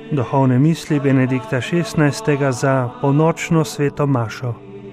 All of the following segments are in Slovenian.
Duhovne misli Benedikta XVI. Za polnočno sveto mašo.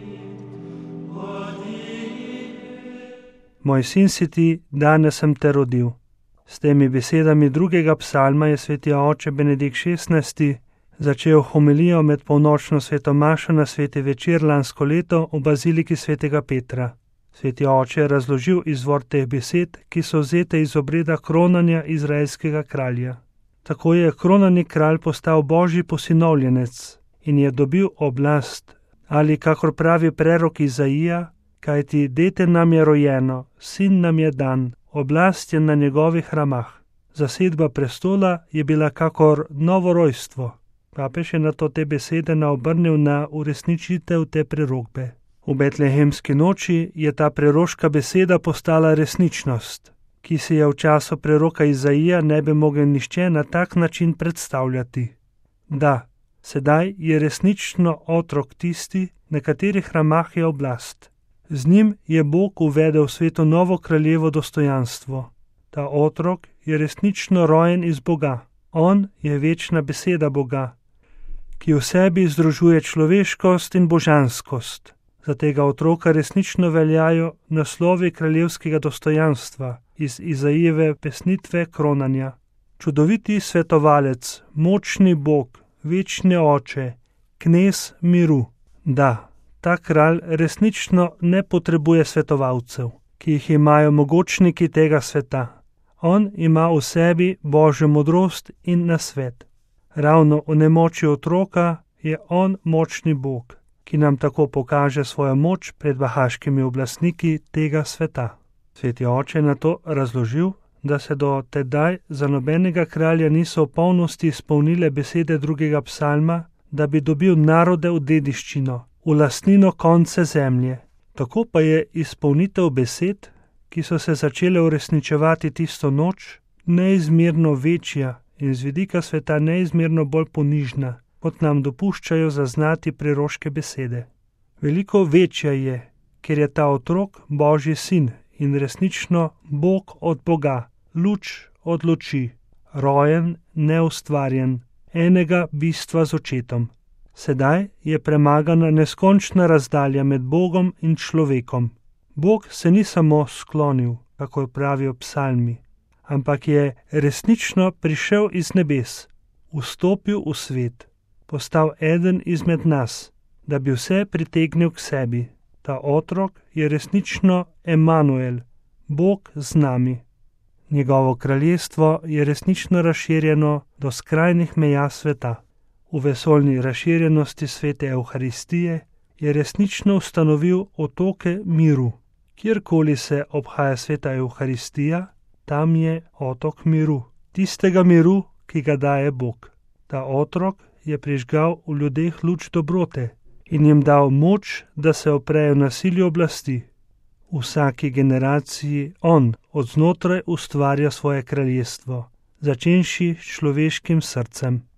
Moj sin si ti, danes sem te rodil. S temi besedami drugega psalma je sveti oče Benedikt XVI. Začel homilijo med polnočno sveto mašo na sveti večer lansko leto v baziliki svetega Petra. Sveti oče je razložil izvor teh besed, ki so vzete iz obreda kronanja izraelskega kralja. Tako je kronani kralj postal božji posinovljenec in je dobil oblast, ali kakor pravi prerok Izaija, kajti dete nam je rojeno, sin nam je dan, oblast je na njegovih ramah. Zasedba prestola je bila kakor novo rojstvo. Papež je nato te besede naobrnil na uresničitev te prerokbe. V betlehemski noči je ta preroška beseda postala resničnost, ki si je v času preroka Izaija ne bi mogel nihče na tak način predstavljati. Da, sedaj je resnično otrok tisti, na katerih ramah je oblast. Z njim je Bog uvedel v svetu novo kraljevo dostojanstvo. Ta otrok je resnično rojen iz Boga. On je večna beseda Boga, ki v sebi združuje človeškost in božanskost. Za tega otroka resnično veljajo naslovi kraljevskega dostojanstva iz Izaijeve pesnitve kronanja. Čudoviti svetovalec, močni Bog, večni oče, knez miru. Da, ta kralj resnično ne potrebuje svetovalcev, ki jih imajo mogočniki tega sveta. On ima v sebi božjo modrost in nasvet. Ravno v nemoči otroka je on močni Bog, ki nam tako pokaže svojo moč pred bahaškimi oblastniki tega sveta. Sveti oče je na to razložil, da se do tedaj za nobenega kralja niso v polnosti izpolnile besede drugega psalma, da bi dobil narode v dediščino, v lastnino konce zemlje. Tako pa je izpolnitev besed, ki so se začele uresničevati tisto noč, neizmerno večja in z vidika sveta neizmerno bolj ponižna, kot nam dopuščajo zaznati preroške besede. Veliko večja je, ker je ta otrok Božji sin in resnično Bog od Boga, luč od luči, rojen, neustvarjen, enega bistva z očetom. Sedaj je premagana neskončna razdalja med Bogom in človekom. Bog se ni samo sklonil, kako pravijo psalmi, ampak je resnično prišel iz nebes, vstopil v svet, postal eden izmed nas, da bi vse pritegnil k sebi. Ta otrok je resnično Emanuel, Bog z nami. Njegovo kraljestvo je resnično razširjeno do skrajnih meja sveta. V vesoljni razširjenosti svete Evharistije je resnično ustanovil otoke miru. Kjerkoli se obhaja sveta Evharistija, tam je otok miru, tistega miru, ki ga daje Bog. Ta otrok je prižgal v ljudeh luč dobrote in jim dal moč, da se oprejo nasilju oblasti. V vsaki generaciji on od znotraj ustvarja svoje kraljestvo, začenši s človeškim srcem.